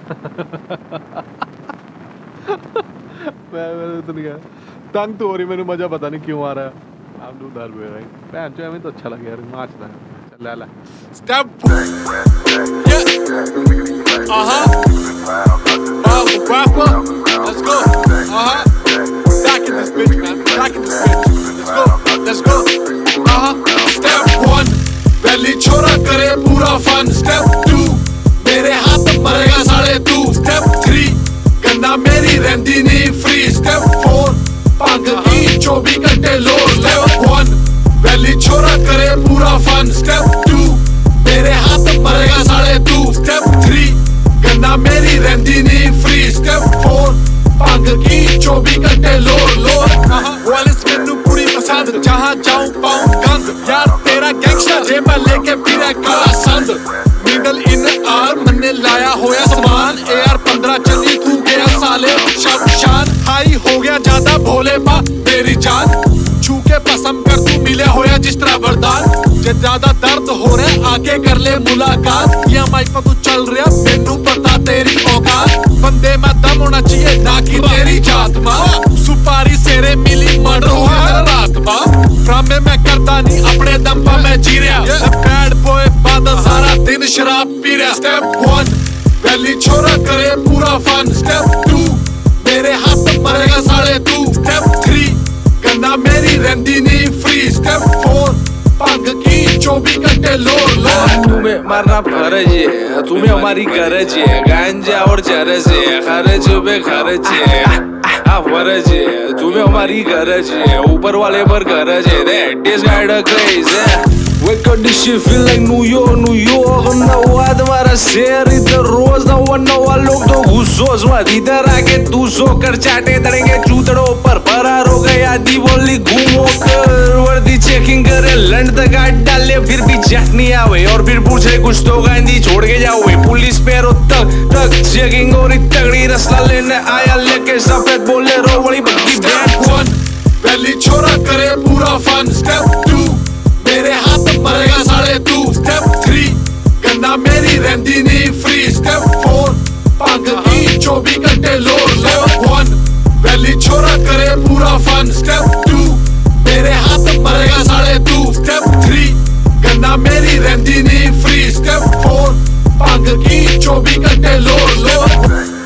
मैं तो नहीं गया, तंग तो हो रही, मैंने मजा पता नहीं क्यों आ रहा है। आप लोग डर हुए भैन जो हमें तो अच्छा लगे यार, नाचना है। चल ला step rapper, let's go, back in this bitch man, back in this bitch, let's go, step 1 पहली छोरा करे पूरा फन, step 2 मेरे हाथ मरेगा 2.5, step 3 गंदा मेरी रहती नहीं फ्री, step 4 पांग की 24 घंटे लो, step 1 पहली छोरा करे पूरा फन, step 2 मेरे हाथ मरेगा 2.5, step 3 गंदा मेरी रहती नहीं फ्री, step 4 पांग की 24 घंटे लो वालिस मैनू पूरी पसंद, जहाँ जाऊं पाऊं गंद, यार तेरा गैंगस्टर जे मैं लेके फिरे काला संद, मिडल इन आर मैंने लाया होया सामान, AR 15 चली तू गया साले शान, हाई हो गया ज्यादा भोले पा मेरी जान, छू के पसंद कर तू मिले होया जिस तरह वरदान, जे ज्यादा दर्द हो रहा आके कर ले मुलाकात, या माइक पर तू चल रहा मैनू पता तेरी औकात, बंदे में दम होना चाहिए ना कि तेरी जात मां, सुपारी सेरे मिली मर्डर हुआ रात मां, ड्रामे मैं करता नहीं अपने दम पर मैं जी रहा, बैड बॉय बादल सारा दिन शराब पी रहा, स्टेप 1 पहली छोरा करे पूरा फन, स्टेप 2 मेरे हाथ मरेगा 2.5, स्टेप 3 गंदा मेरी रहती नहीं फ्री, स्टेप 4 पांग की 24 घंटे लो तुम्हें मारना फर्ज है, तुम्हें हमारी गरज है, गांजा और चरस है, खर्च पे खर्च है, फर्ज है, तुम्हें हमारी गरज है, ऊपर वाले पर गरज है, that is kinda crazy. Wake up this shit feel like New York, New York. नवाद वाला शेर इधर रोज नवा लोग तो घुसोस मत इधर आके तू सो कर चाटे तड़ेंगे चूतड़ों पर फरार हो गए आदि बोली घूमो कर वर्दी चेकिंग करे लंड तक गाड़ डाले फिर भी जट नहीं आवे और फिर पूछ रहे कुछ तो गांधी छोड़ के जाओ पुलिस पैरों तक चेकिंग और तगड़ी रसला लेने आया लेके सफेद बोले रो बड़ी बत्ती स्टेप 1 पहली छोरा करे पूरा फन, स्टेप 2 मेरे हाथ मरेगा 2.5, स्टेप 3 गंदा मेरी रहती नहीं फ्री, स्टेप 4 पांग की 24 घंटे लो, स्टेप 1 पहली छोरा करे पूरा फन, स्टेप 2 मेरे हाथ मरेगा 2.5, स्टेप 3 गंदा मेरी रहती नहीं फ्री, स्टेप 4 पांग की 24 घंटे लो